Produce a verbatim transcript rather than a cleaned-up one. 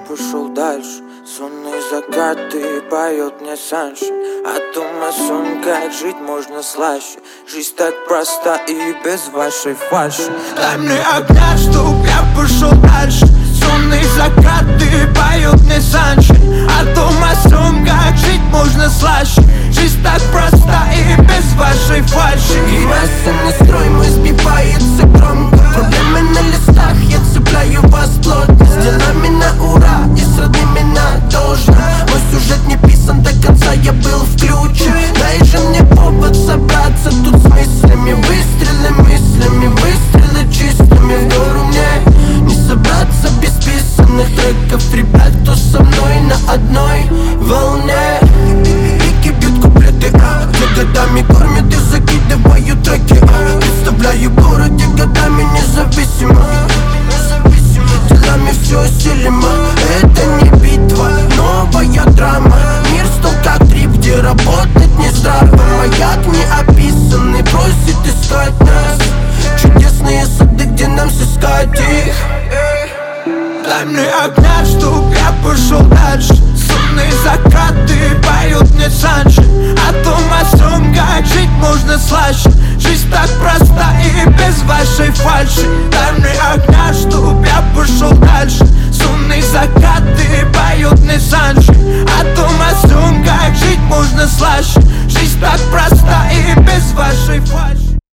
пошел дальше. Сонные закаты поет мне Саншин. О том о сон, как жить можно слаще. Жизнь так проста и без вашей фальши. Дай мне огня, чтоб я пошел дальше. Сонные закаты поет мне Саншин. О том о сон, как жить можно слаще. Жизнь так проста и без вашей фальши. И масса настрой мой сбивается громко. Проблемы на листах, я цепляю вас плотно. С делами на ура и с родными на должно. Мой сюжет не писан до конца, я был включен. Дай же мне повод собраться тут с мыслями. Выстрелы мыслями, выстрелы чистыми. В гору мне не собраться без писанных треков. Ребят, кто со мной на одной волне. Пики бьют куплеты, а где годами кормят и закидываю треки, а представляю в городе годами независимо. Делами все осилимо. Это не битва, новая драма. Мир стал как трип, где работать не здраво. Маяк не описанный просит искать нас. Чудесные сады, где нам сыскать их. Дай мне огня, чтоб я пошел дальше. Сонные закаты поют мне Саншин. О том о сом, как жить можно слаще. Жизнь так проста и без вашей фальши. Дай мне огня, чтоб я пошел дальше. Сонные закаты поют мне Саншин. О том о сом, как жить можно слаще. Жизнь так проста и без вашей фальши.